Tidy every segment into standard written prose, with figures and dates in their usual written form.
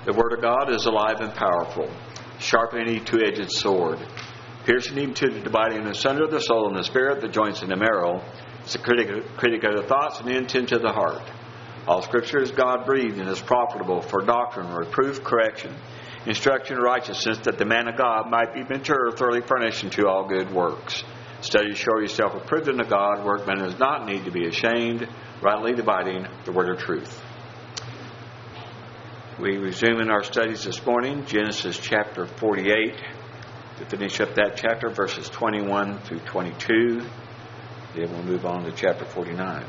The Word of God is alive and powerful, sharper than any two-edged sword, piercing even to the dividing asunder of the soul and the spirit, the joints and the marrow. It's a critic of the thoughts and the intent of the heart. All Scripture is God-breathed and is profitable for doctrine, reproof, correction, instruction in righteousness, that the man of God might be mature, thoroughly furnished unto all good works. Study to show yourself approved unto God, workman does not need to be ashamed, rightly dividing the word of truth. We resume in our studies this morning, Genesis chapter 48. To finish up that chapter, verses 21 through 22. Then we'll move on to chapter 49.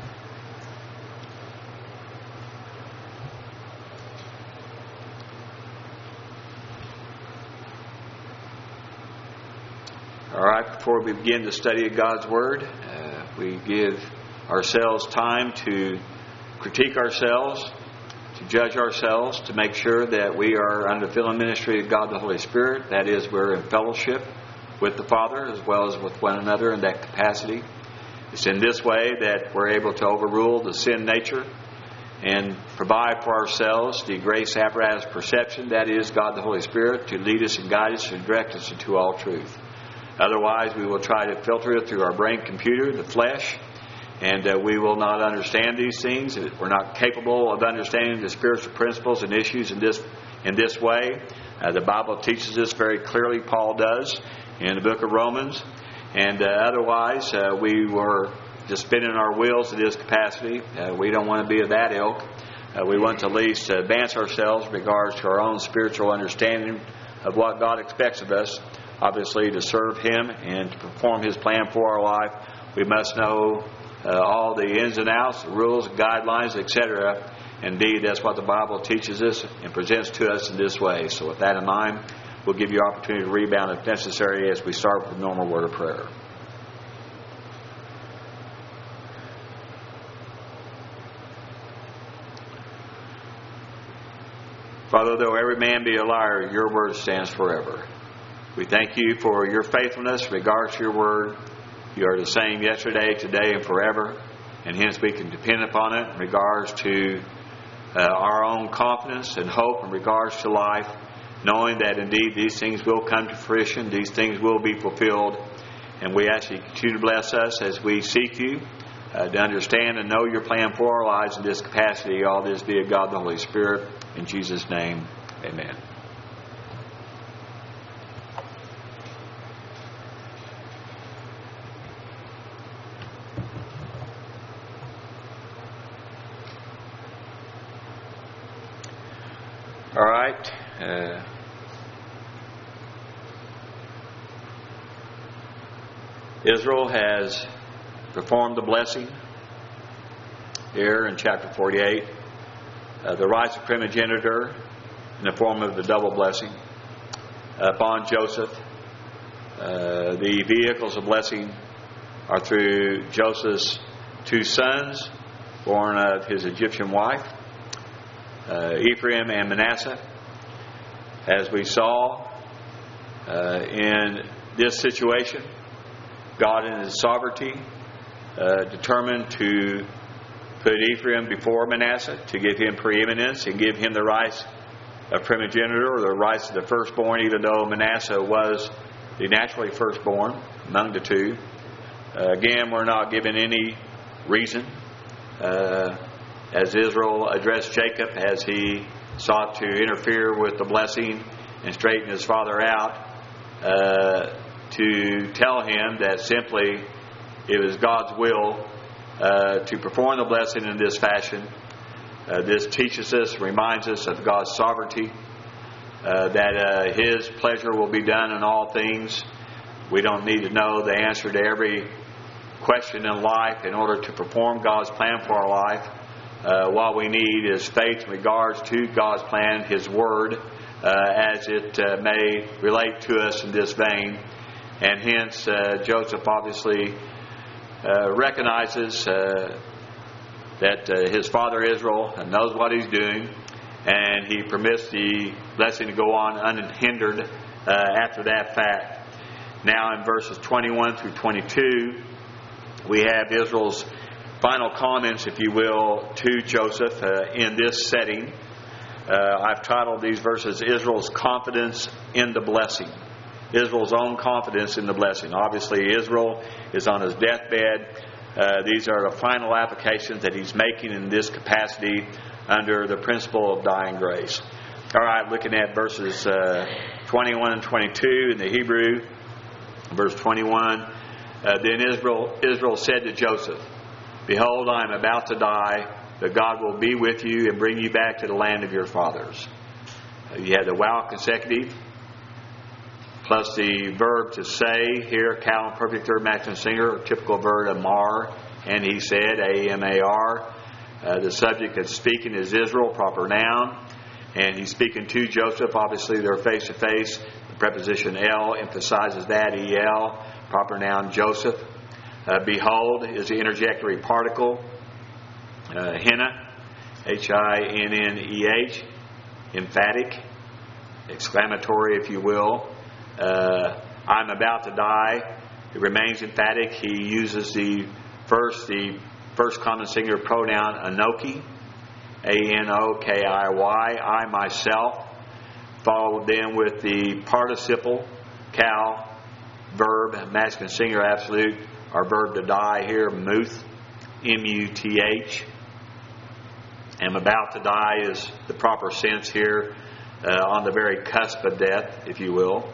All right, before we begin the study of God's Word, we give ourselves time to critique ourselves, to judge ourselves, to make sure that we are under the filling ministry of God the Holy Spirit. That is, we're in fellowship with the Father as well as with one another in that capacity. It's in this way that we're able to overrule the sin nature and provide for ourselves the grace apparatus perception, that is, God the Holy Spirit, to lead us and guide us and direct us into all truth. Otherwise, we will try to filter it through our brain computer, the flesh, and we will not understand these things. We're not capable of understanding the spiritual principles and issues in this way. The Bible teaches us very clearly, Paul does, in the book of Romans. And otherwise, we were just spinning our wheels in this capacity. We don't want to be of that ilk. We want to at least advance ourselves in regards to our own spiritual understanding of what God expects of us. Obviously, to serve Him and to perform His plan for our life, we must know all the ins and outs, the rules, guidelines, etc. Indeed, that's what the Bible teaches us and presents to us in this way. So with that in mind, we'll give you opportunity to rebound if necessary as we start with the normal word of prayer. Father, though every man be a liar, your word stands forever. We thank you for your faithfulness in regards to your word. You are the same yesterday, today, and forever. And hence we can depend upon it in regards to our own confidence and hope in regards to life, knowing that indeed these things will come to fruition, these things will be fulfilled. And we ask you to continue to bless us as we seek you to understand and know your plan for our lives in this capacity. All this be of God the Holy Spirit. In Jesus' name, amen. All right. Israel has performed the blessing here in chapter 48. The rights of primogeniture in the form of the double blessing upon Joseph. The vehicles of blessing are through Joseph's two sons, born of his Egyptian wife, Ephraim and Manasseh. As we saw in this situation, God in His sovereignty determined to put Ephraim before Manasseh, to give him preeminence and give him the rights of primogeniture, or the rights of the firstborn, even though Manasseh was the naturally firstborn among the two. Again, we're not given any reason as Israel addressed Jacob as he sought to interfere with the blessing and straighten his father out, to tell him that simply it was God's will to perform the blessing in this fashion. This teaches us, reminds us of God's sovereignty, that His pleasure will be done in all things. We don't need to know the answer to every question in life in order to perform God's plan for our life. What we need is faith in regards to God's plan, His Word, as it may relate to us in this vein. And hence, Joseph obviously recognizes that his father Israel knows what he's doing, and he permits the blessing to go on unhindered after that fact. Now in verses 21 through 22, we have Israel's final comments, if you will, to Joseph in this setting. I've titled these verses, Israel's Confidence in the Blessing. Israel's own confidence in the blessing. Obviously, Israel is on his deathbed. These are the final applications that he's making in this capacity under the principle of dying grace. All right, looking at verses 21 and 22 in the Hebrew. Verse 21, Then Israel said to Joseph, Behold, I am about to die, but God will be with you and bring you back to the land of your fathers. You have the wow consecutive, plus the verb to say here, Cal, perfect third masculine singular, typical verb amar, and he said, A-M-A-R. The subject that's speaking is Israel, proper noun, and he's speaking to Joseph. Obviously, they're face to face. The preposition El emphasizes that, E-L, proper noun Joseph. Behold is the interjectory particle. Henna, H-I-N-N-E-H, emphatic, exclamatory, if you will. I'm about to die. It remains emphatic. He uses the first common singular pronoun Anoki, A-N-O-K-I-Y, I myself, followed then with the participle Cal, verb masculine singular absolute, our verb to die here, muth, M-U-T-H. Am about to die is the proper sense here, on the very cusp of death, if you will.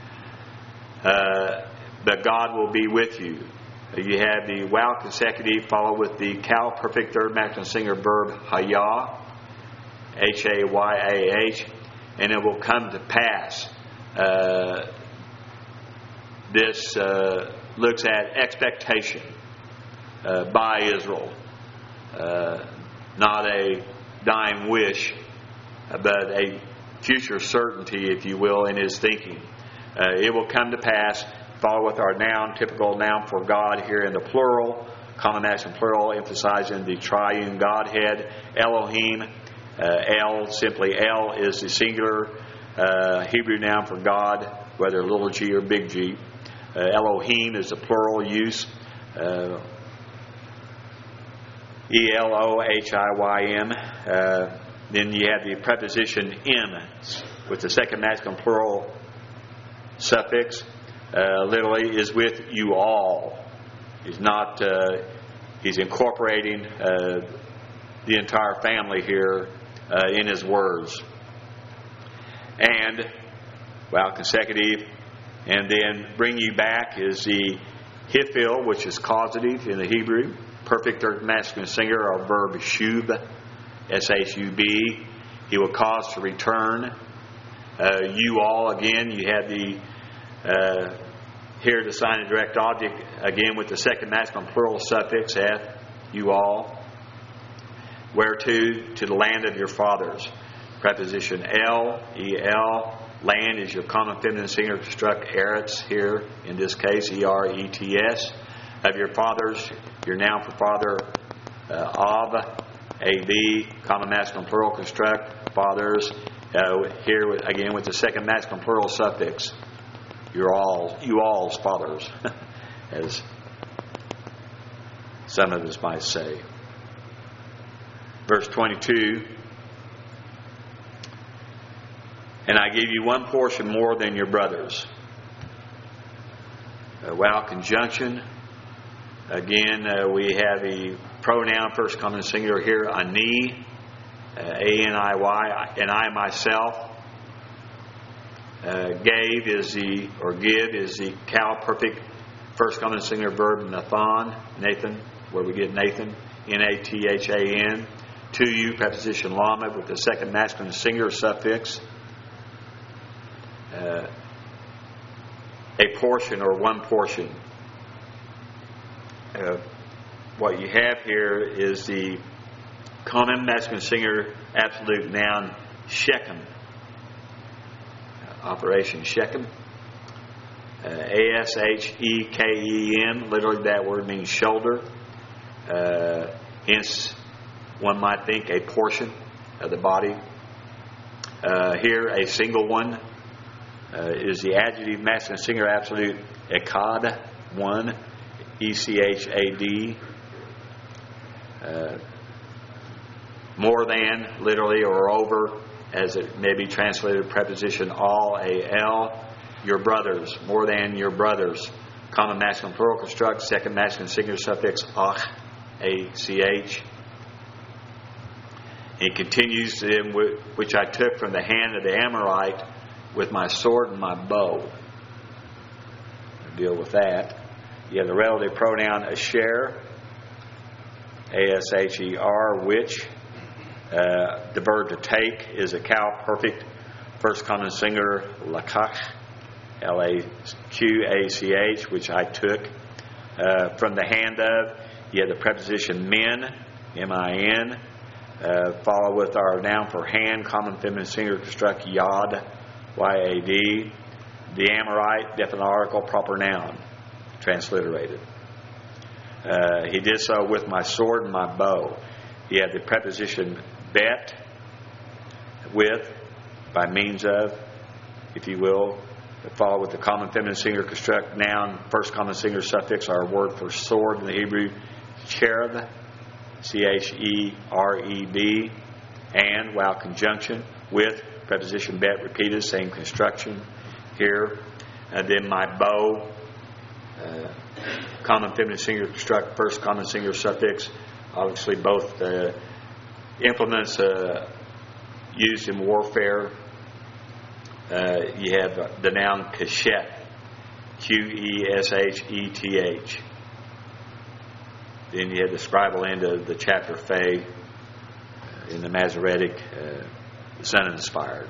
But God will be with you. You have the wow consecutive followed with the Cal perfect third masculine singular verb hayah, H-A-Y-A-H, and it will come to pass. This looks at expectation by Israel. Not a dying wish, but a future certainty, if you will, in his thinking. It will come to pass. Follow with our noun, typical noun for God here in the plural, common masculine plural, emphasizing the triune Godhead. Elohim, El, simply El is the singular Hebrew noun for God, whether little g or big G. Elohim is the plural use. E-L-O-H-I-Y-M. Then you have the preposition in with the second masculine plural suffix. Literally is with you all. He's not. He's incorporating the entire family here in his words. And consecutive, and then bring you back is the hifil, which is causative in the Hebrew. Perfect third masculine singular, our verb shub, S-H-U-B. He will cause to return. You all, again, you have the here to sign a direct object, again with the second masculine plural suffix, F, you all. Whereto? To the land of your fathers. Preposition El, E-L. Land is your common feminine singular construct, eretz here, in this case, E-R-E-T-S. Of your fathers, your noun for father, Av, A-B, common masculine plural construct, fathers. Here, again, with the second masculine plural suffix, you all's fathers, as some of us might say. Verse 22, and I give you one portion more than your brothers. Conjunction. Again, we have the pronoun, first common singular here, ani, A-N-I-Y, and I myself. Give is the Cal perfect first common singular verb Nathan, where we get Nathan, N-A-T-H-A-N. To you, preposition lama with the second masculine singular suffix. A portion or one portion. What you have here is the common masculine singular absolute noun Shechem. Operation Shechem. A-S-H-E-K-E-M. Literally that word means shoulder. Hence, one might think a portion of the body. Here, a single one is the adjective masculine singular absolute Echad, one, E-C-H-A-D. More than, literally, or over, as it may be translated, preposition all, A-L, your brothers, more than your brothers. Common masculine plural construct, second masculine singular suffix, ach, A-C-H. He continues, which I took from the hand of the Amorite with my sword and my bow. I'll deal with that. You have the relative pronoun asher, A-S-H-E-R, which. The verb to take is a cow perfect. First common singular, lakach, L-A-Q-A-C-H, which I took. From the hand of, you have the preposition min, M-I-N. Follow with our noun for hand, common feminine singular construct, yad, Y-A-D. The Amorite, definite article, proper noun, transliterated. He did so with my sword and my bow. He had the preposition bet, with, by means of, if you will. Follow with the common feminine singular construct noun, first common singular suffix, our word for sword in the Hebrew, cherub, C-H-E-R-E-B, and, while conjunction, with, preposition bet, repeated, same construction here. And then my bow, common feminine singular construct, first common singular suffix, obviously both implements used in warfare. You have the noun keshet, Q-E-S-H-E-T-H. Then you have the scribal end of the chapter Phe in the Masoretic, Son inspired.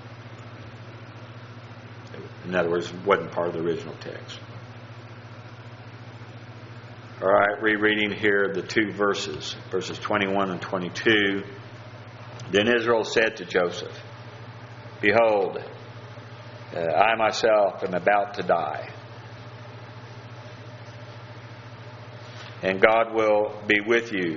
In other words, it wasn't part of the original text. All right, rereading here the two verses 21 and 22. Then Israel said to Joseph, behold, I myself am about to die, and God will be with you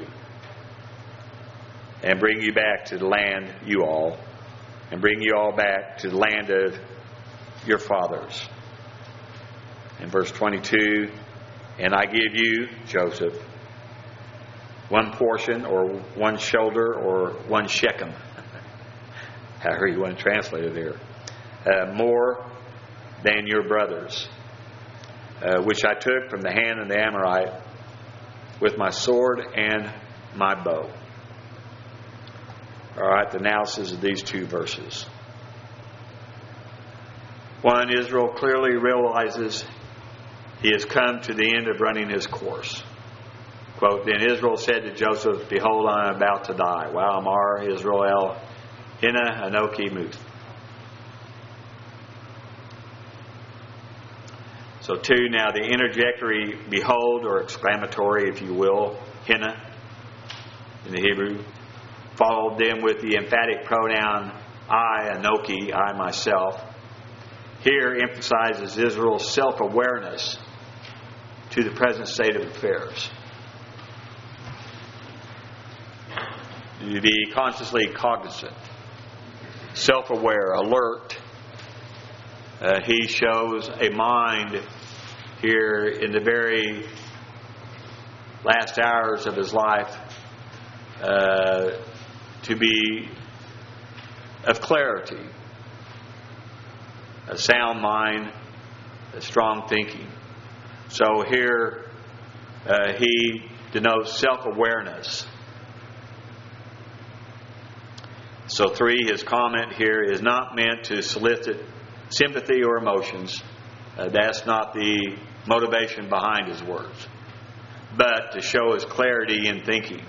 and bring you back to the land, you all, and bring you all back to the land of your fathers. In verse 22, and I give you, Joseph, one portion or one shoulder or one shekel, however you want to translate it there, more than your brothers, which I took from the hand of the Amorite with my sword and my bow. All right, the analysis of these two verses. One, Israel clearly realizes he has come to the end of running his course. Quote, then Israel said to Joseph, behold, I am about to die. Wow, Amar, Israel, Hina, Anoki, Muth. So two, now the interjectory behold, or exclamatory, if you will, Hina, in the Hebrew, followed then with the emphatic pronoun I, Anoki, I myself. Here emphasizes Israel's self-awareness to the present state of affairs. To be consciously cognizant, self-aware, alert. He shows a mind here in the very last hours of his life to be of clarity, a sound mind, a strong thinking. So here he denotes self-awareness. So three, his comment here is not meant to solicit sympathy or emotions. That's not the motivation behind his words. But to show his clarity in thinking.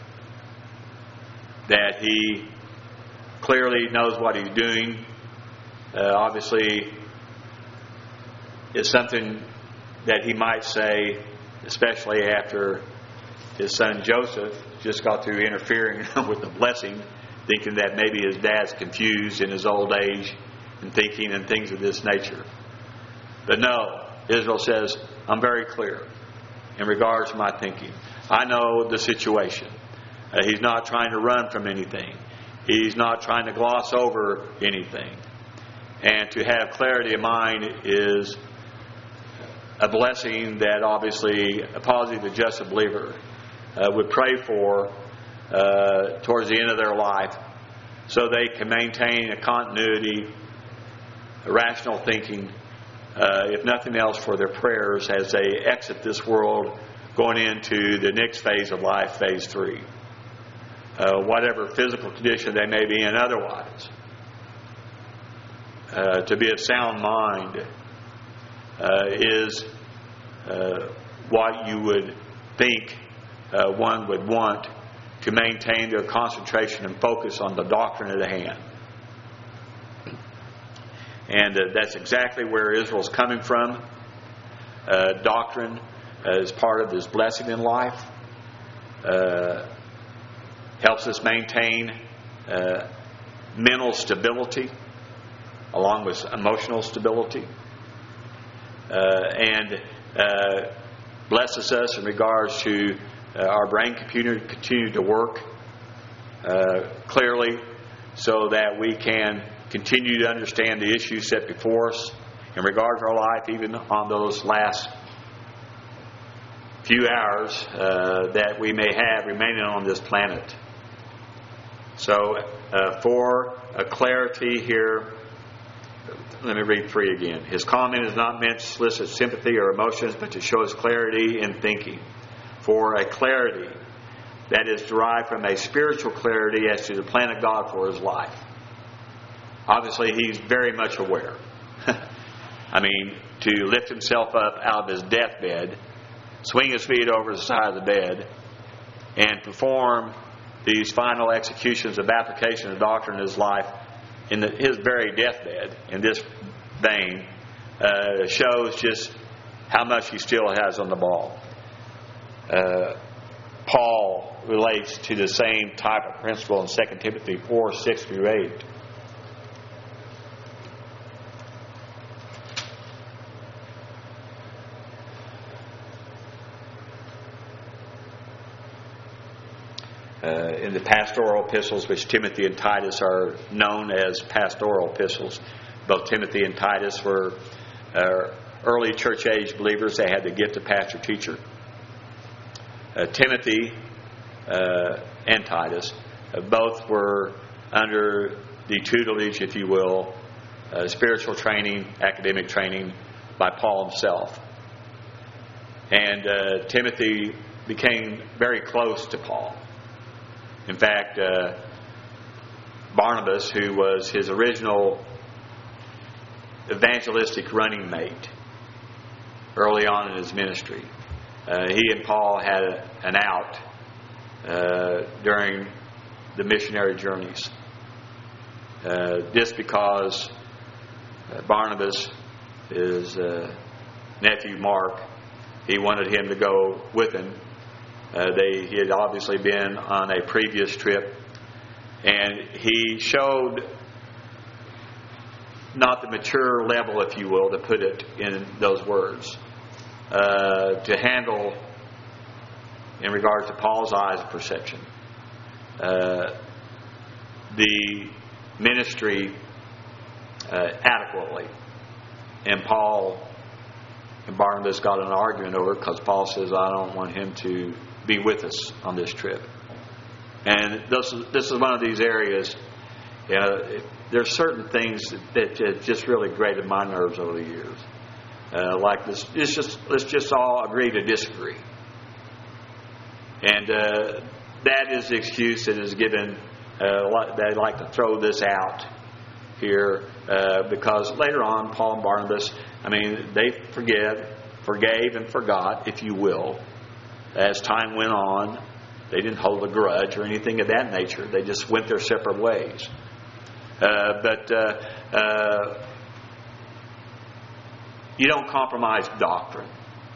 That he clearly knows what he's doing. Obviously, it's something that he might say, especially after his son Joseph just got through interfering with the blessing, thinking that maybe his dad's confused in his old age and thinking and things of this nature. But no, Israel says, I'm very clear in regards to my thinking. I know the situation. He's not trying to run from anything. He's not trying to gloss over anything. And to have clarity of mind is a blessing that obviously a positive, just believer would pray for towards the end of their life, so they can maintain a continuity, a rational thinking, if nothing else, for their prayers as they exit this world, going into the next phase of life, phase 3. Whatever physical condition they may be in otherwise. To be of sound mind is what you would think one would want to maintain their concentration and focus on the doctrine at hand. And that's exactly where Israel's coming from. Doctrine is part of this blessing in life. Helps us maintain mental stability along with emotional stability. And blesses us in regards to our brain computer continue to work clearly so that we can continue to understand the issues set before us in regard to our life, even on those last few hours that we may have remaining on this planet. So for a clarity here, let me read 3 again. His comment is not meant to solicit sympathy or emotions, but to show us clarity in thinking. For a clarity that is derived from a spiritual clarity as to the plan of God for his life. Obviously, he's very much aware. I mean, to lift himself up out of his deathbed, swing his feet over the side of the bed, and perform these final executions of application of doctrine in his life in his very deathbed, in this vein, shows just how much he still has on the ball. Paul relates to the same type of principle in 2 Timothy 4, 6 through 8. In the pastoral epistles, which Timothy and Titus are known as pastoral epistles, both Timothy and Titus were early church age believers. They had the gift of pastor-teacher. Timothy and Titus both were under the tutelage, if you will, spiritual training, academic training by Paul himself. And Timothy became very close to Paul. In fact, Barnabas, who was his original evangelistic running mate early on in his ministry, he and Paul had an out during the missionary journeys. Just because Barnabas, his nephew Mark, he wanted him to go with him. He had obviously been on a previous trip, and he showed not the mature level, if you will, to put it in those words, to handle, in regards to Paul's eyes of perception, the ministry adequately. And Paul and Barnabas got in an argument over it because Paul says, I don't want him to be with us on this trip. And this is one of these areas. There's certain things that just really grated my nerves over the years. Like this, let's just all agree to disagree. And that is the excuse that is given. They like to throw this out here because later on, Paul and Barnabas, they forgave and forgot, if you will. As time went on, they didn't hold a grudge or anything of that nature. They just went their separate ways. But you don't compromise doctrine.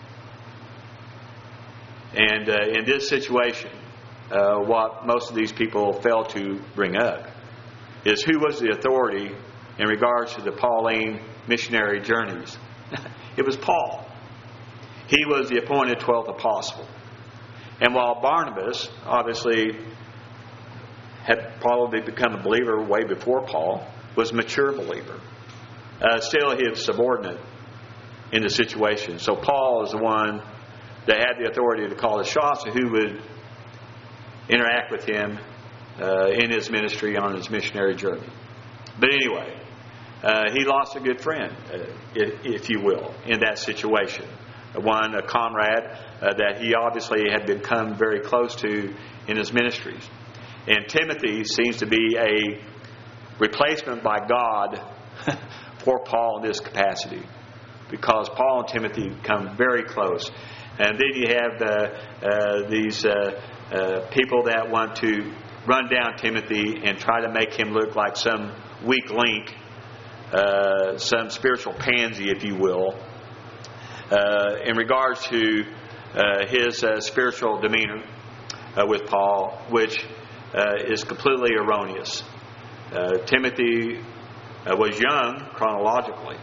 And in this situation, what most of these people fail to bring up is who was the authority in regards to the Pauline missionary journeys. It was Paul. He was the appointed 12th apostle. And while Barnabas, obviously, had probably become a believer way before Paul, was a mature believer, still he was subordinate in the situation. So Paul is the one that had the authority to call the shots of who would interact with him in his ministry on his missionary journey. But anyway, he lost a good friend, if you will, in that situation. A comrade that he obviously had become very close to in his ministries. And Timothy seems to be a replacement by God for Paul in this capacity, because Paul and Timothy become very close. And then you have these people that want to run down Timothy and try to make him look like some weak link, some spiritual pansy, if you will, in regards to his spiritual demeanor with Paul, which is completely erroneous. Timothy was young chronologically,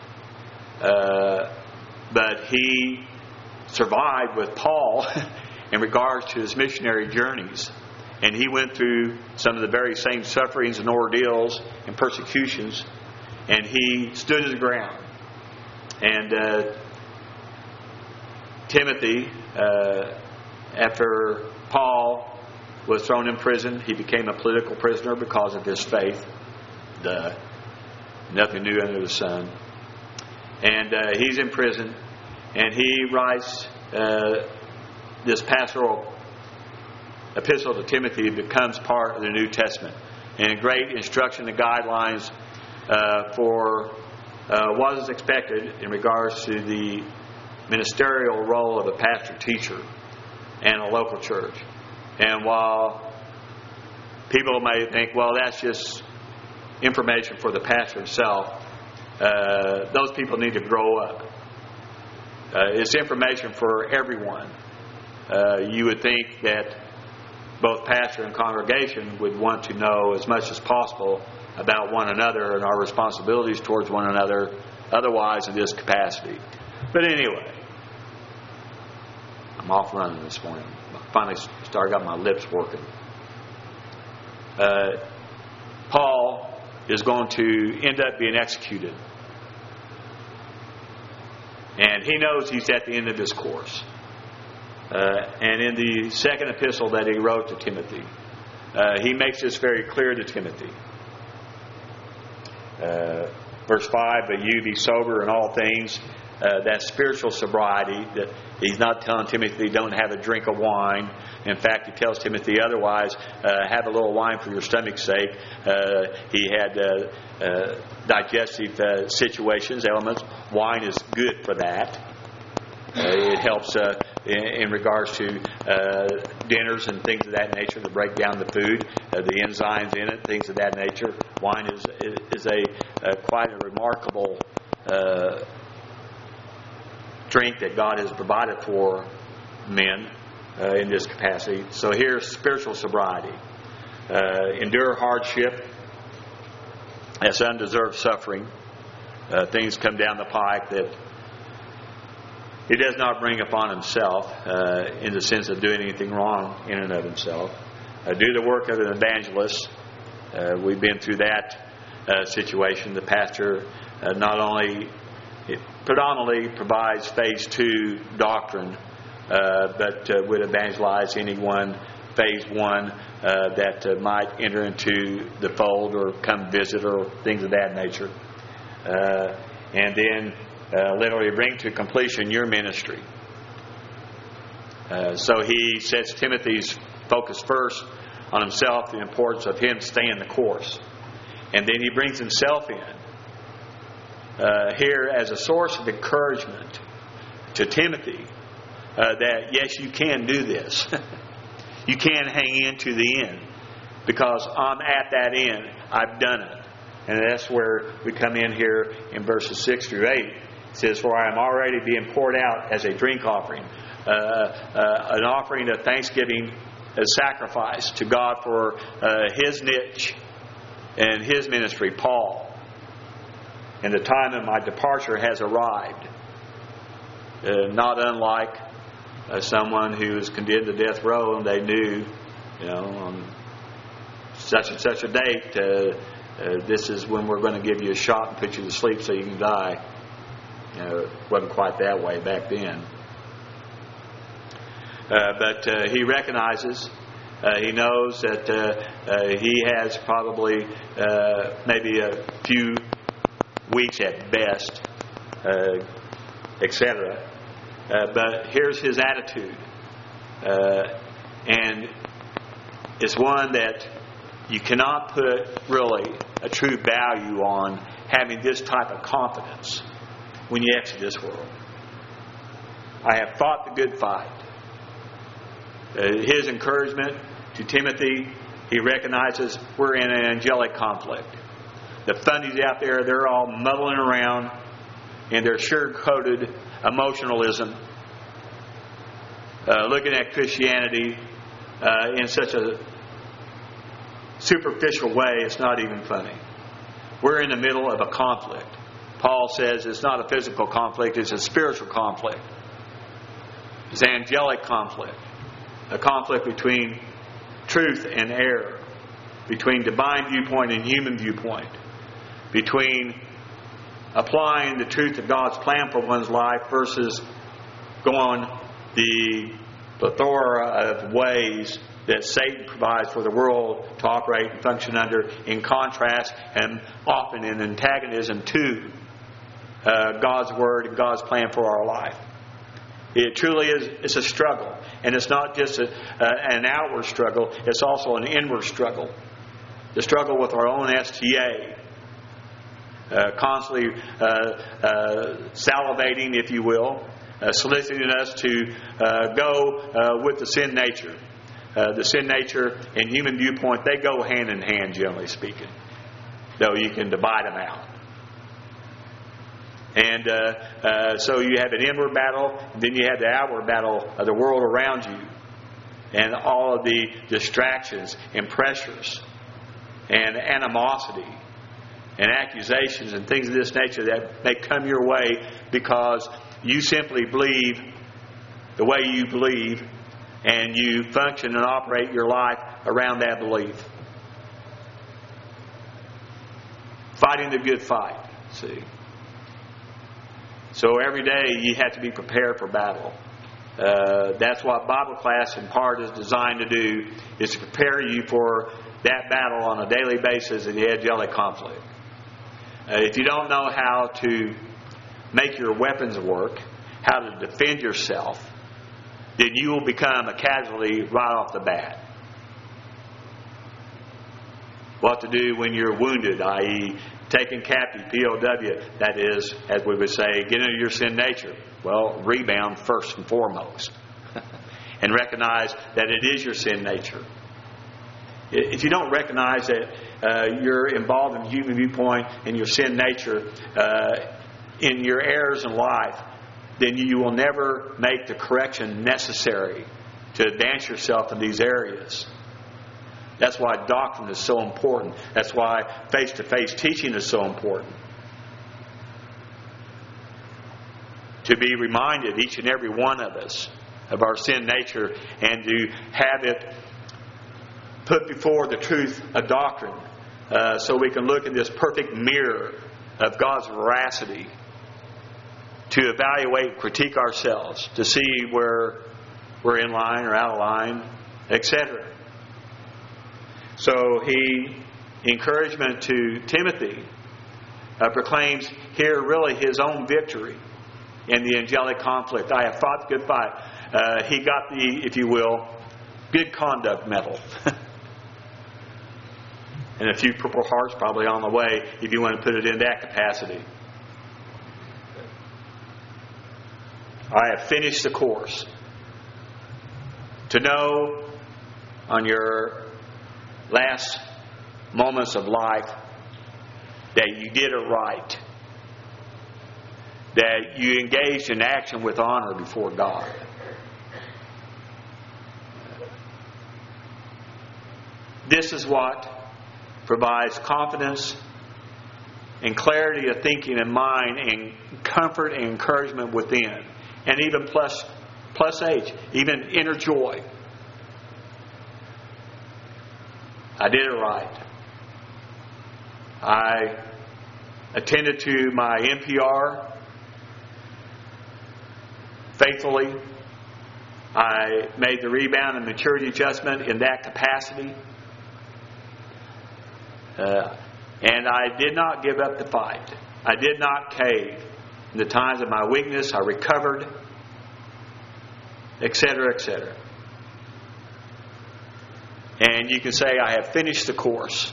but he survived with Paul in regards to his missionary journeys. And he went through some of the very same sufferings and ordeals and persecutions, and he stood his ground. And Timothy, after Paul was thrown in prison, he became a political prisoner because of his faith. Nothing new under the sun. And he's in prison, and he writes this pastoral epistle to Timothy. Becomes part of the New Testament, and a great instruction and guidelines for what is expected in regards to the ministerial role of a pastor teacher and a local church. And while people may think, well, that's just information for the pastor himself, those people need to grow up. It's information for everyone. You would think that both pastor and congregation would want to know as much as possible about one another and our responsibilities towards one another, otherwise in this capacity. But anyway, I'm off running this morning. I finally got my lips working. Paul is going to end up being executed. And he knows he's at the end of his course. And in the second epistle that he wrote to Timothy, he makes this very clear to Timothy. Verse 5, but you be sober in all things. That spiritual sobriety, that he's not telling Timothy don't have a drink of wine. In fact, he tells Timothy otherwise, have a little wine for your stomach's sake. He had digestive situations, elements. Wine is good for that. It helps in regards to dinners and things of that nature to break down the food, the enzymes in it, things of that nature. Wine is a quite a remarkable drink that God has provided for men in this capacity. So here's spiritual sobriety. Endure hardship. That's undeserved suffering. Things come down the pike that he does not bring upon himself in the sense of doing anything wrong in and of himself. Do the work of an evangelist. We've been through that situation. The pastor not only predominantly provides phase 2 doctrine, but would evangelize anyone phase 1 that might enter into the fold or come visit or things of that nature. And then literally bring to completion your ministry. So he sets Timothy's focus first on himself, the importance of him staying the course. And then he brings himself in here as a source of encouragement to Timothy that yes, you can do this. You can hang in to the end, because I'm at that end. I've done it. And that's where we come in here in verses 6 through 8. It says, for I am already being poured out as a drink offering, an offering of thanksgiving, a sacrifice to God for his niche and his ministry, Paul. And the time of my departure has arrived. Not unlike someone who was condemned to death row, and they knew, on such and such a date, this is when we're going to give you a shot and put you to sleep so you can die. It wasn't quite that way back then. But he recognizes He knows that he has probably maybe a few weeks at best, etc. But here's his attitude. And it's one that you cannot put really a true value on having this type of confidence when you exit this world. I have fought the good fight. His encouragement to Timothy, he recognizes we're in an angelic conflict. The fundies out there, they're all muddling around in their sugar-coated emotionalism, looking at Christianity in such a superficial way, it's not even funny. We're in the middle of a conflict. Paul says it's not a physical conflict, it's a spiritual conflict. It's an angelic conflict. A conflict between truth and error, between divine viewpoint and human viewpoint, between applying the truth of God's plan for one's life versus going the plethora of ways that Satan provides for the world to operate and function under, in contrast and often in antagonism to God's Word and God's plan for our life. It truly is. It's a struggle. And it's not just an outward struggle. It's also an inward struggle. The struggle with our own STA. Constantly salivating, if you will. Soliciting us to go with the sin nature. The sin nature and human viewpoint, they go hand in hand, generally speaking. Though you can divide them out. And so you have an inward battle, and then you have the outward battle of the world around you. And all of the distractions and pressures and animosity and accusations and things of this nature that may come your way because you simply believe the way you believe and you function and operate your life around that belief. Fighting the good fight, see. So every day you have to be prepared for battle. That's what Bible class in part is designed to do, is to prepare you for that battle on a daily basis in the angelic conflict. If you don't know how to make your weapons work, how to defend yourself, then you will become a casualty right off the bat. What to do when you're wounded, i.e., taken captive, POW, that is, as we would say, get into your sin nature. Well, rebound first and foremost. And recognize that it is your sin nature. If you don't recognize that you're involved in human viewpoint and your sin nature in your errors in life, then you will never make the correction necessary to advance yourself in these areas. That's why doctrine is so important. That's why face-to-face teaching is so important. To be reminded, each and every one of us, of our sin nature and to have it put before the truth of doctrine so we can look in this perfect mirror of God's veracity to evaluate and critique ourselves, to see where we're in line or out of line, etc. So encouragement to Timothy proclaims here really his own victory in the angelic conflict. I have fought the good fight. He got the, if you will, good conduct medal. And a few Purple Hearts probably on the way if you want to put it in that capacity. I have finished the course. To know on your last moments of life that you did it right. That you engaged in action with honor before God. This is what provides confidence and clarity of thinking in mind and comfort and encouragement within. And even plus age, even inner joy. I did it right. I attended to my NPR faithfully. I made the rebound and maturity adjustment in that capacity. And I did not give up the fight. I did not cave. In the times of my weakness, I recovered, etc., etc. And you can say, I have finished the course.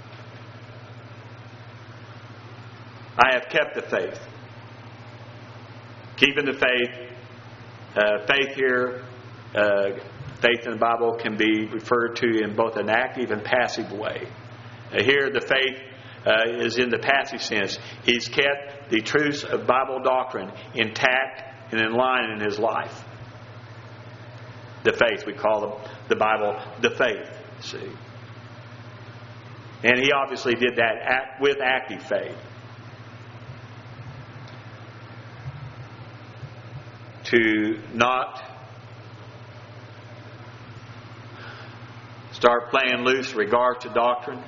I have kept the faith. Keeping the faith. Faith here, faith in the Bible can be referred to in both an active and passive way. Here the faith is in the passive sense. He's kept the truths of Bible doctrine intact and in line in his life. The faith, we call the Bible the faith. See? And he obviously did that with active faith. To not start playing loose in regard to doctrine,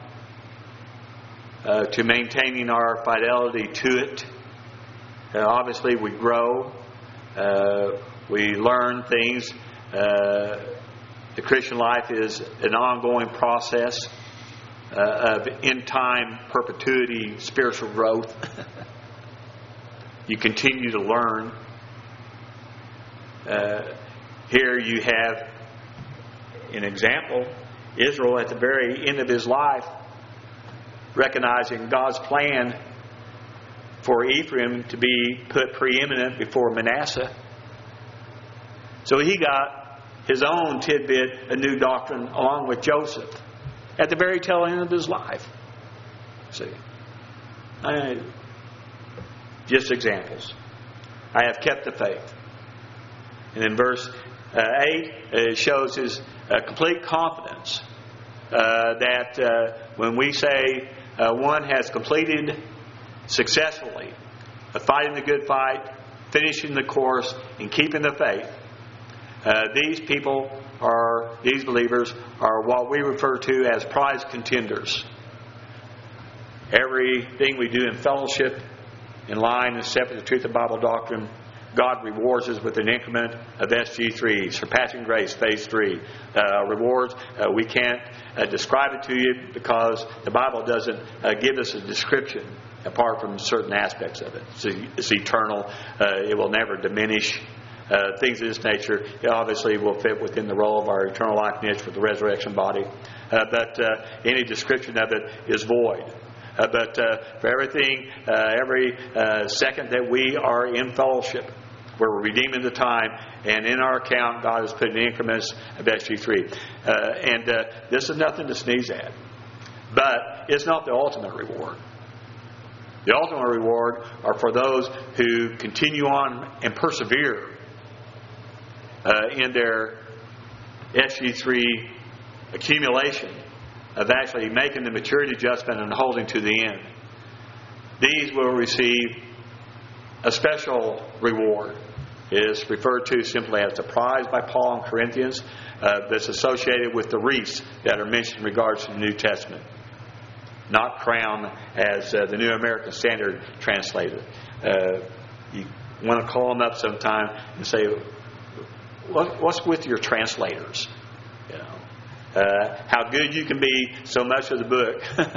to maintaining our fidelity to it. Obviously, we grow, we learn things. The Christian life is an ongoing process of in-time perpetuity spiritual growth. You continue to learn. Here you have an example. Israel at the very end of his life, recognizing God's plan for Ephraim to be put preeminent before Manasseh. So he got his own tidbit, a new doctrine, along with Joseph, at the very tail end of his life. See? Just examples. I have kept the faith. And in verse 8, it shows his complete confidence that when we say one has completed successfully fighting the good fight, finishing the course, and keeping the faith, these believers are what we refer to as prize contenders. Everything we do in fellowship, in line and step with the truth of Bible doctrine, God rewards us with an increment of SG3, surpassing grace, phase 3. Rewards, we can't describe it to you because the Bible doesn't give us a description apart from certain aspects of it. It's eternal. It will never diminish. Things of this nature, it obviously will fit within the role of our eternal life niche with the resurrection body. But any description of it is void. But for everything, every second that we are in fellowship, we're redeeming the time, and in our account, God has put in increments of SG3. And this is nothing to sneeze at. But it's not the ultimate reward. The ultimate reward are for those who continue on and persevere in their SG3 accumulation of actually making the maturity adjustment and holding to the end. These will receive a special reward. It is referred to simply as the prize by Paul in Corinthians that's associated with the wreaths that are mentioned in regards to the New Testament. Not crown as the New American Standard translated. You want to call them up sometime and say, what's with your translators? You know, how good you can be so much of the book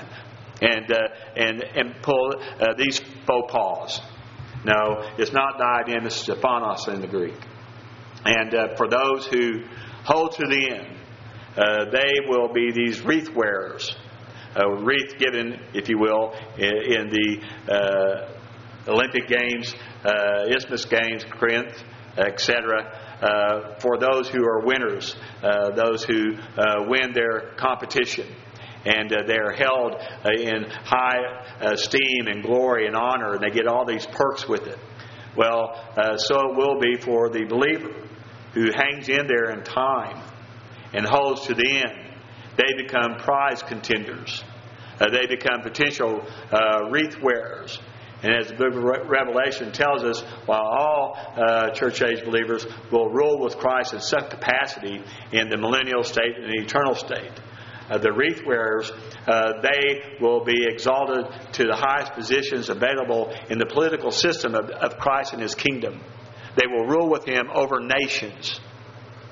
and pull these faux pas. No, it's not diadem, it's Stephanos in the Greek. And for those who hold to the end, they will be these wreath wearers. Wreath given, if you will, in the Olympic Games, Isthmus Games, Corinth, etc., for those who are winners, those who win their competition. And they're held in high esteem and glory and honor, and they get all these perks with it. Well, so it will be for the believer who hangs in there in time and holds to the end. They become prize contenders. They become potential wreath wearers. And as the book of Revelation tells us, while all church age believers will rule with Christ in some capacity in the millennial state and the eternal state, the wreath wearers, they will be exalted to the highest positions available in the political system of Christ and His kingdom. They will rule with Him over nations.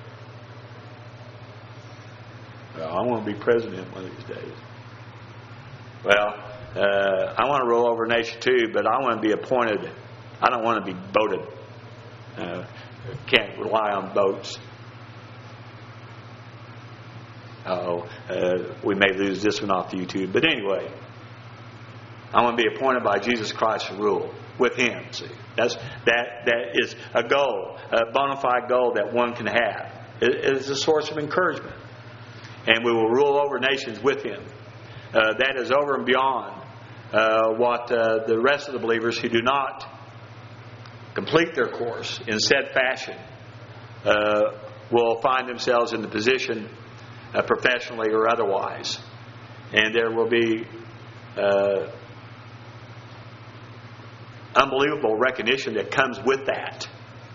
want to be president one of these days. Well, I want to rule over a nation too, but I want to be appointed. I don't want to be voted. Can't rely on votes. We may lose this one off YouTube. But anyway, I want to be appointed by Jesus Christ to rule with Him. See, that is a goal, a bona fide goal that one can have. It is a source of encouragement. And we will rule over nations with Him. That is over and beyond what the rest of the believers who do not complete their course in said fashion will find themselves in the position professionally or otherwise. And there will be unbelievable recognition that comes with that.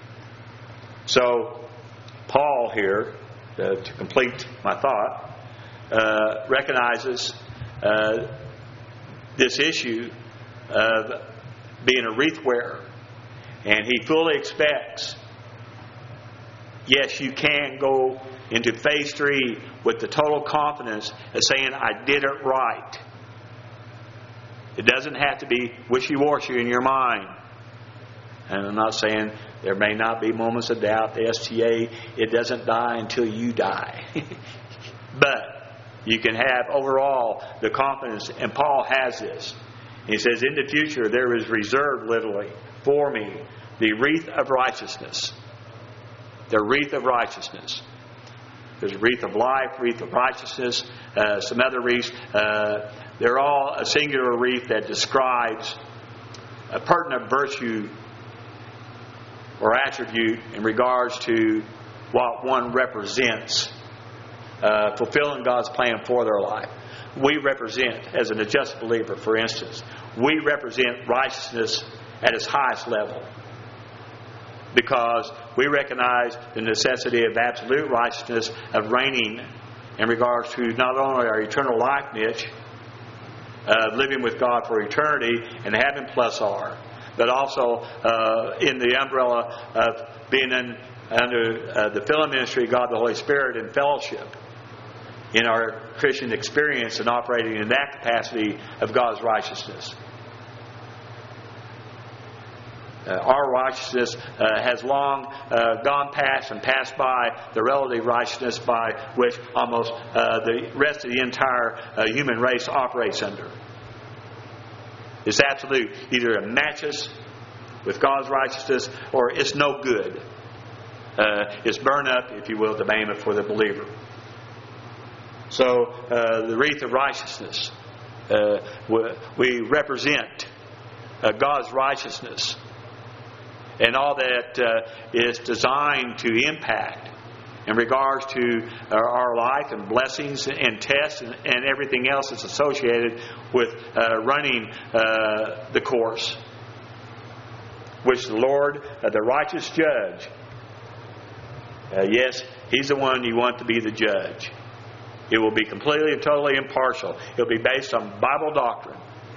So, Paul here, to complete my thought, recognizes this issue of being a wreath wearer. And he fully expects, yes, you can go into phase 3 with the total confidence of saying, I did it right. It doesn't have to be wishy-washy in your mind. And I'm not saying there may not be moments of doubt. The STA, it doesn't die until you die. But you can have overall the confidence, and Paul has this. He says, in the future there is reserved literally for me the wreath of righteousness. The wreath of righteousness. There's a wreath of life, wreath of righteousness, some other wreaths. They're all a singular wreath that describes a pertinent virtue or attribute in regards to what one represents, fulfilling God's plan for their life. We represent, as an adjusted believer, for instance, we represent righteousness at its highest level. Because we recognize the necessity of absolute righteousness of reigning in regards to not only our eternal life niche, living with God for eternity and heaven plus R, but also in the umbrella of being under the filling ministry of God the Holy Spirit in fellowship in our Christian experience and operating in that capacity of God's righteousness. Our righteousness has long gone past and passed by the relative righteousness by which almost the rest of the entire human race operates under. It's absolute. Either it matches with God's righteousness or it's no good. It's burned up, if you will, to name it for the believer. So the wreath of righteousness, we represent God's righteousness. And all that is designed to impact in regards to our life and blessings and tests and everything else that's associated with running the course. Which the Lord, the righteous judge, yes, He's the one you want to be the judge. It will be completely and totally impartial. It will be based on Bible doctrine.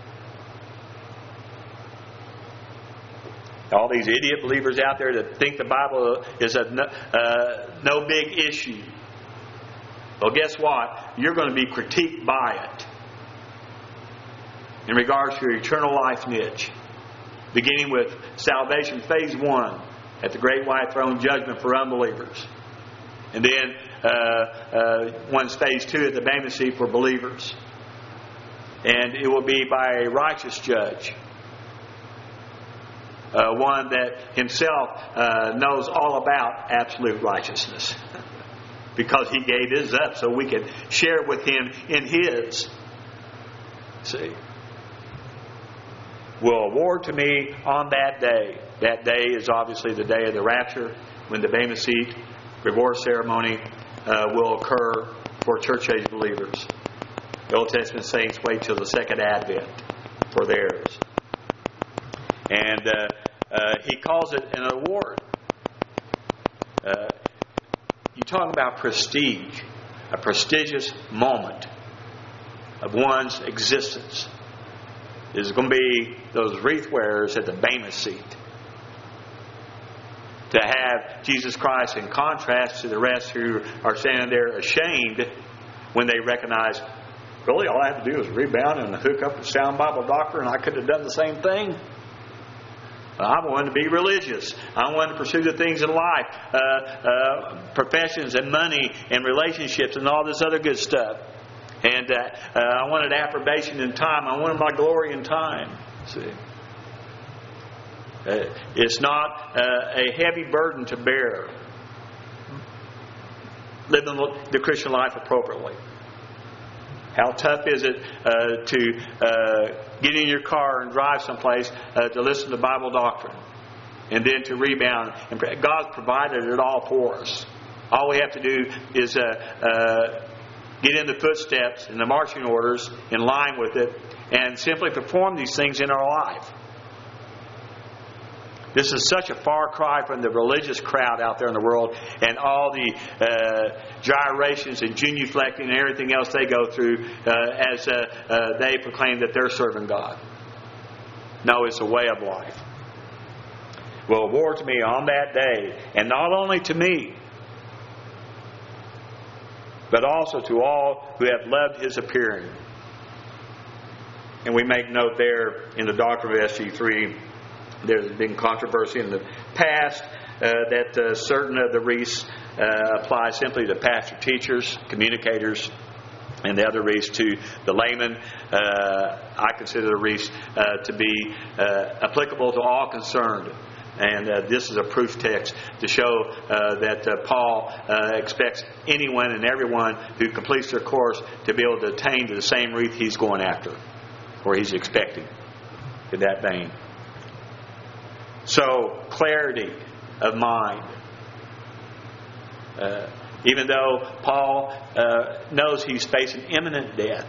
All these idiot believers out there that think the Bible is a no big issue. Well, guess what? You're going to be critiqued by it in regards to your eternal life niche. Beginning with salvation, phase 1, at the great white throne judgment for unbelievers. And then one's phase 2 at the Bema seat for believers. And it will be by a righteous judge. One that himself knows all about absolute righteousness. Because he gave his up so we can share with him in his. See? Will award to me on that day. That day is obviously the day of the rapture, when the Bema seat reward ceremony will occur for church age believers. The Old Testament saints wait till the second advent for theirs. And he calls it an award. You're talking about prestige, a prestigious moment of one's existence. Is going to be those wreath wearers at the Bema seat. To have Jesus Christ in contrast to the rest who are standing there ashamed when they recognize, really, all I have to do is rebound and hook up with sound Bible doctrine, and I could have done the same thing. I wanted to be religious. I wanted to pursue the things in life, professions and money and relationships and all this other good stuff. And I wanted approbation in time. I wanted my glory in time. See, it's not a heavy burden to bear. Living the Christian life appropriately. How tough is it to get in your car and drive someplace to listen to Bible doctrine, and then to rebound? And God's provided it all for us. All we have to do is get in the footsteps and the marching orders in line with it, and simply perform these things in our life. This is such a far cry from the religious crowd out there in the world and all the gyrations and genuflecting and everything else they go through as they proclaim that they're serving God. No, it's a way of life. Will award to me on that day, and not only to me, but also to all who have loved His appearing. And we make note there in the doctrine of SG3, there's been controversy in the past that certain of the wreaths apply simply to pastor teachers, communicators, and the other wreaths to the layman. I consider the wreaths to be applicable to all concerned. And this is a proof text to show that Paul expects anyone and everyone who completes their course to be able to attain to the same wreath he's going after, or he's expecting, in that vein. So, clarity of mind. Even though Paul knows he's facing imminent death.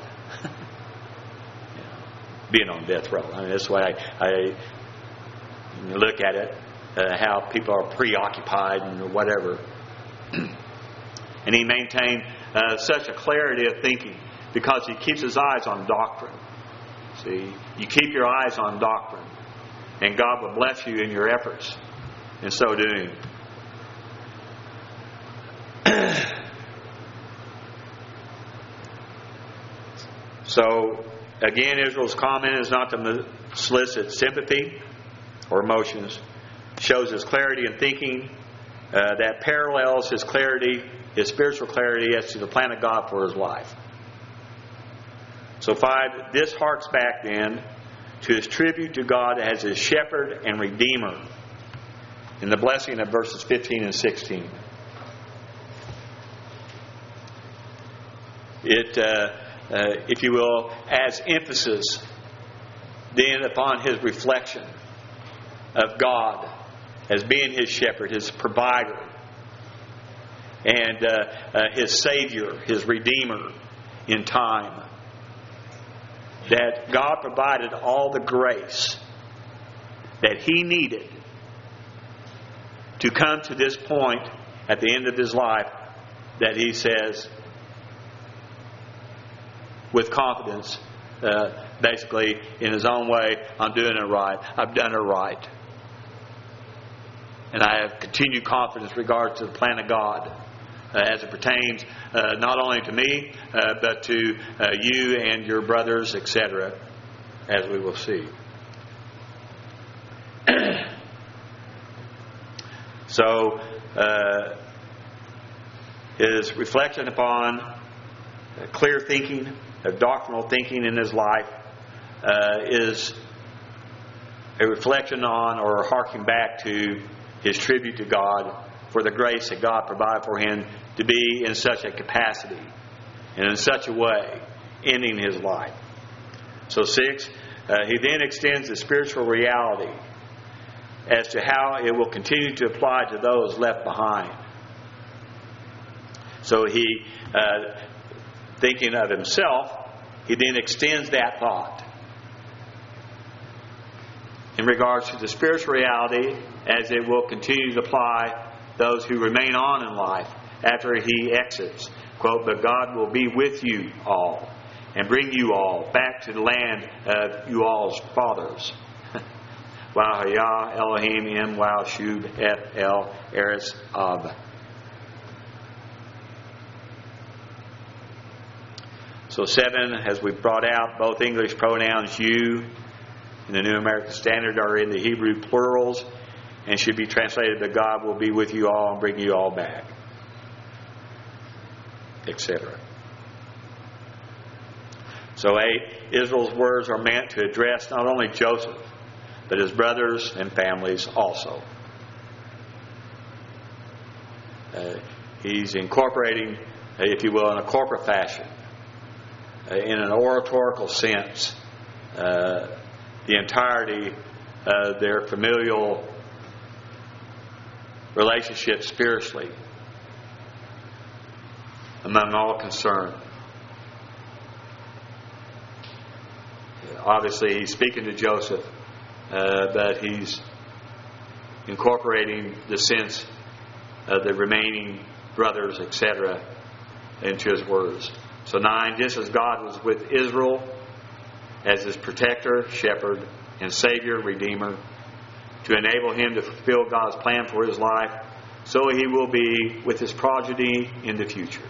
Being on death row. I mean, that's the way I look at it. How people are preoccupied and whatever. And he maintained such a clarity of thinking because he keeps his eyes on doctrine. See, you keep your eyes on doctrine, and God will bless you in your efforts in so doing. So, again, Israel's comment is not to solicit sympathy or emotions. Shows his clarity in thinking that parallels his clarity, his spiritual clarity as to the plan of God for his life. So 5, this harks back then to his tribute to God as his shepherd and redeemer in the blessing of verses 15 and 16. It, if you will, adds emphasis then upon his reflection of God as being his shepherd, his provider, and his Savior, his Redeemer in time. That God provided all the grace that he needed to come to this point at the end of his life that he says with confidence, basically in his own way, I'm doing it right. I've done it right. And I have continued confidence in regards to the plan of God as it pertains not only to me, but to you and your brothers, etc., as we will see. So, his reflection upon clear thinking, doctrinal thinking in his life, is a reflection on or harking back to his tribute to God for the grace that God provided for him to be in such a capacity and in such a way, ending his life. So 6, he then extends the spiritual reality as to how it will continue to apply to those left behind. So he, thinking of himself, he then extends that thought in regards to the spiritual reality as it will continue to apply those who remain on in life after he exits. Quote, but God will be with you all and bring you all back to the land of you all's fathers. Wow, Yah, Elohim, Im, Wow, Shub, Eth, El, Eretz, Ab. So 7, as we brought out, both English pronouns you in the New American Standard are in the Hebrew plurals and should be translated that God will be with you all and bring you all back, etc. So 8, Israel's words are meant to address not only Joseph, but his brothers and families also. He's incorporating, if you will, in a corporate fashion, in an oratorical sense, the entirety of their familial relationship spiritually among all concerned. Obviously, he's speaking to Joseph, but he's incorporating the sense of the remaining brothers, etc., into his words. So 9, just as God was with Israel as his protector, shepherd, and Savior, Redeemer, to enable him to fulfill God's plan for his life, so he will be with his progeny in the future.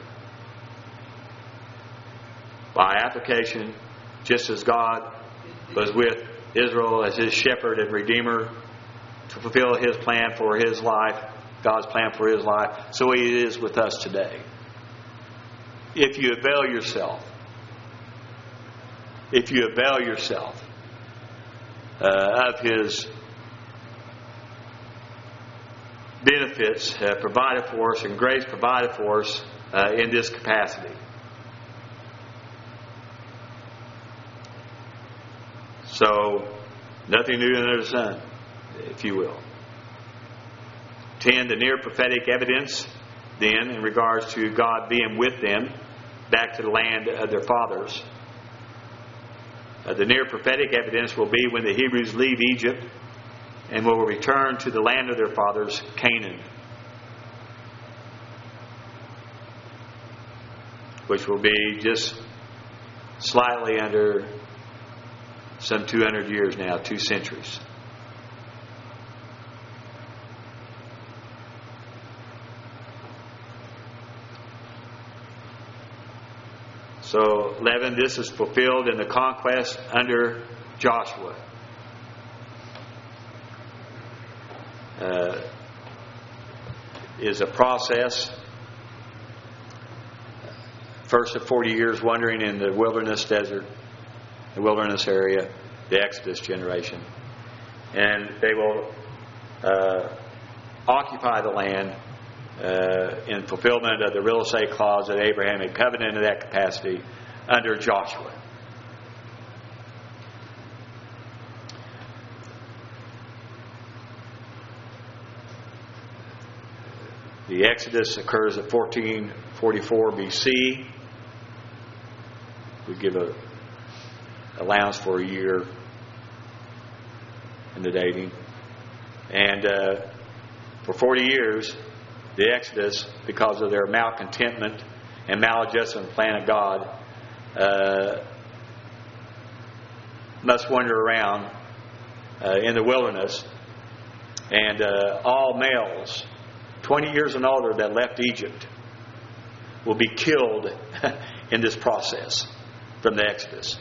By application, just as God was with Israel as his shepherd and Redeemer to fulfill his plan for his life, God's plan for his life, so he is with us today. If you avail yourself of his benefits provided for us and grace provided for us in this capacity. So, nothing new under the sun, if you will. 10, the near prophetic evidence, then, in regards to God being with them back to the land of their fathers. The near prophetic evidence will be when the Hebrews leave Egypt and will return to the land of their fathers, Canaan, which will be just slightly under some 200 years now, 2 centuries. So 11, this is fulfilled in the conquest under Joshua. Is a process. First of 40 years wandering in the wilderness desert, the wilderness area, the Exodus generation. And they will occupy the land in fulfillment of the real estate clause that Abraham had covenanted in that capacity under Joshua. The Exodus occurs at 1444 BC. We give a allowance for a year in the dating. And for 40 years, the Exodus, because of their malcontentment and maladjustment plan of God, must wander around in the wilderness. And all males 20 years and older that left Egypt will be killed in this process from the Exodus.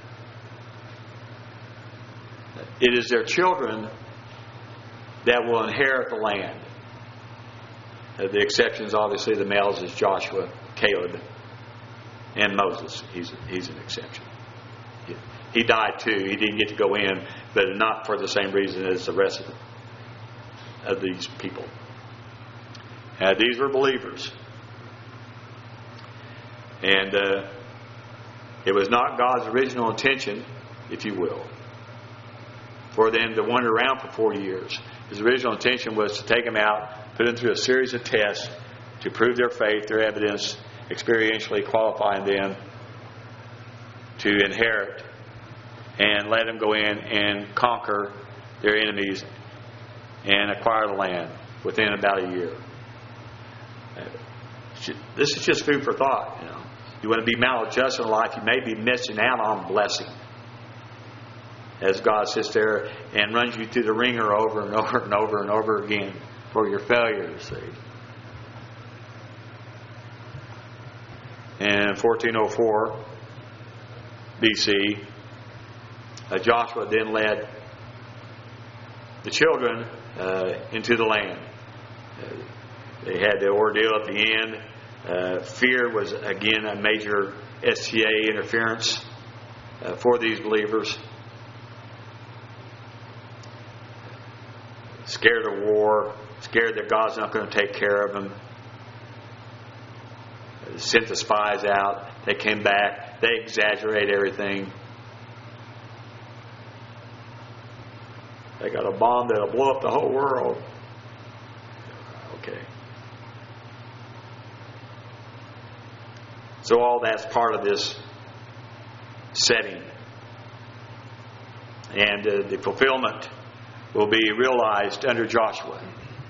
It is their children that will inherit the land. The exceptions, obviously, the males is Joshua, Caleb, and Moses. He's an exception. He died too. He didn't get to go in, but not for the same reason as the rest of these people. These were believers. And it was not God's original intention, if you will, for them to wander around for 40 years. His original intention was to take them out, put them through a series of tests to prove their faith, their evidence, experientially qualifying them to inherit, and let them go in and conquer their enemies and acquire the land within about a year. This is just food for thought. You want to be maladjusted in life, you may be missing out on blessing. As God sits there and runs you through the ringer over and over and over and over again for your failures. See. In 1404, BC, Joshua then led the children into the land. They had the ordeal at the end. Fear was again a major STA interference for these believers. Scared of war, scared that God's not going to take care of them. They sent the spies out. They came back. They exaggerate everything. They got a bomb that'll blow up the whole world. Okay. So all that's part of this setting. And the fulfillment will be realized under Joshua.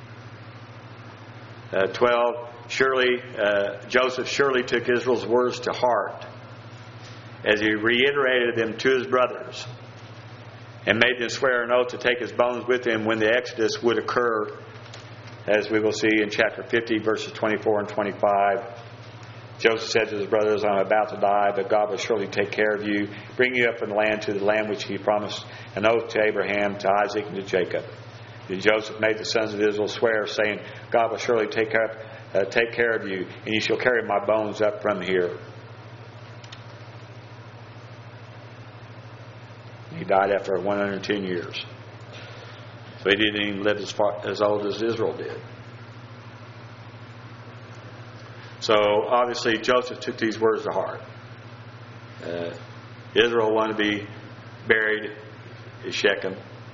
12. Joseph surely took Israel's words to heart as he reiterated them to his brothers and made them swear an oath to take his bones with him when the Exodus would occur, as we will see in chapter 50, verses 24 and 25. Joseph said to his brothers, "I'm about to die, but God will surely take care of you, bring you up from the land to the land which he promised an oath to Abraham, to Isaac, and to Jacob." Then Joseph made the sons of Israel swear, saying, "God will surely take care of you, and you shall carry my bones up from here." He died after 110 years. So he didn't even live as old as Israel did. So obviously Joseph took these words to heart. Israel wanted to be buried in Shechem.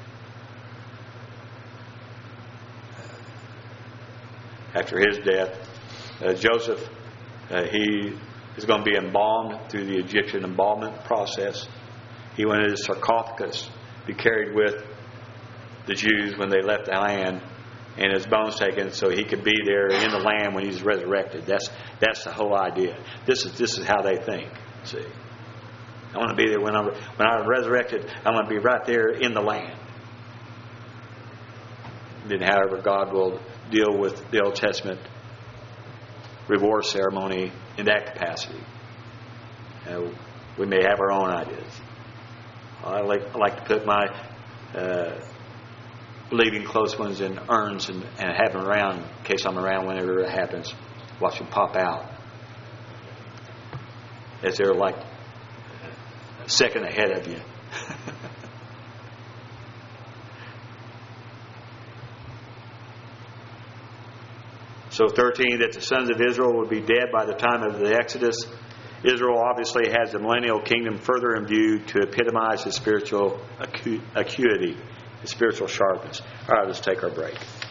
After his death, Joseph, he is going to be embalmed through the Egyptian embalmment process. He wanted his sarcophagus to be carried with the Jews when they left the land, and his bones taken so he could be there in the land when he's resurrected. That's the whole idea. This is how they think. See, I want to be there when I'm resurrected. I want to be right there in the land. Then, however, God will deal with the Old Testament reward ceremony in that capacity. We may have our own ideas. I like to put my leaving close ones in urns and have them around in case I'm around whenever it happens. Watch them pop out as they're like a second ahead of you. So 13, that the sons of Israel would be dead by the time of the Exodus. Israel obviously has the millennial kingdom further in view to epitomize his spiritual acuity, his spiritual sharpness. All right, let's take our break.